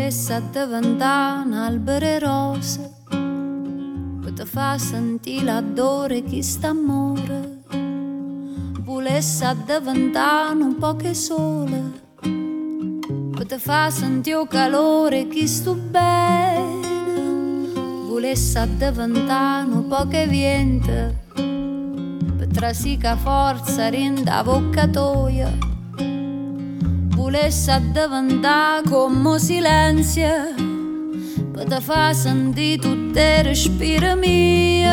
Volesse diventare un albero rosa per te fa sentire l'odore chi sta amore. Volesse diventare un po' che sole per te fa sentire il calore chi sto bene. Volesse diventare un po' che viente per trasica forza rinda vocatoia. Volesse diventare come silenzio per te fa sentire tutte le respire mie.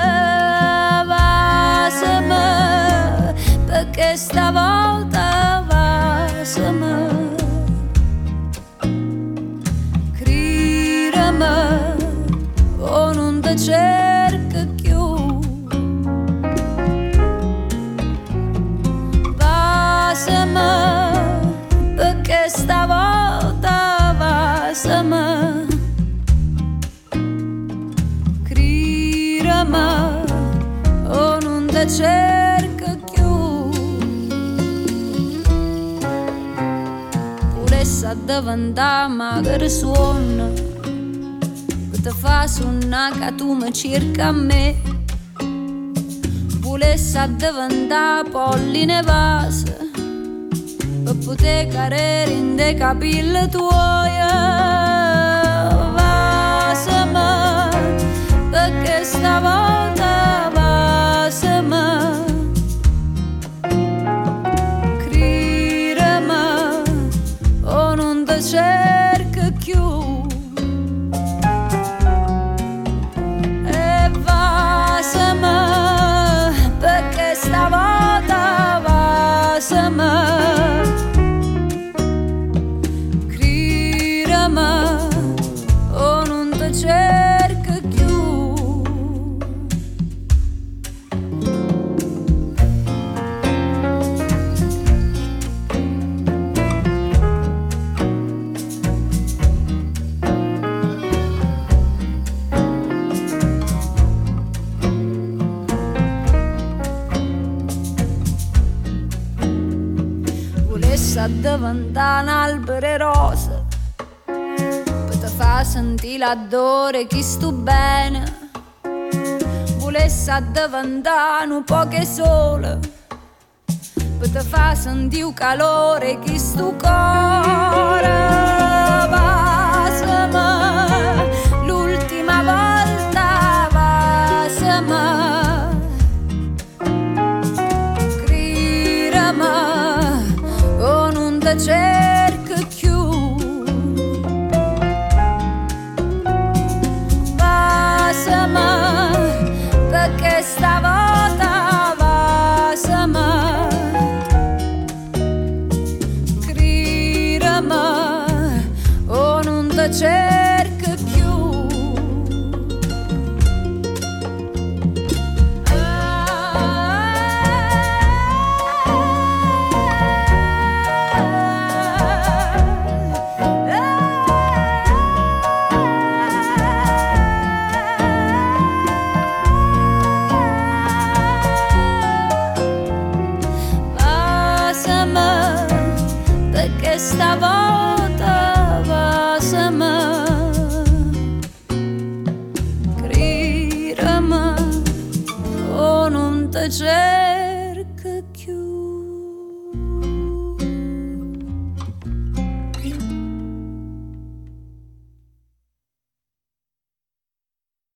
Vasami, perché stavolta vasami. Cridami o non ti cerco più. Vasami, perché stavolta vasami. Cridami o non ti cerco più. Volesse diventare magari suono che ti fa suonare che tu mi cerca a me. Volesse diventare polline vase per poter cadere in dei capelli tuoi. Vasami, perché stavolta vasami. Cridami o non ti cerco più. E vasami, perché stavolta vasami. O non ti cerco più. Volesse diventare un albero rosa fa sentire l'odore chi sto bene. Volesse diventare un po' che sole per te fa sentire il calore chi sto cuore. Vasami, l'ultima volta vasami. Cridami o non ti cerco più. Perché stavolta vasami. Cridami o non ti cerco più. Stavolta vasami. Cridami o non ti cerco.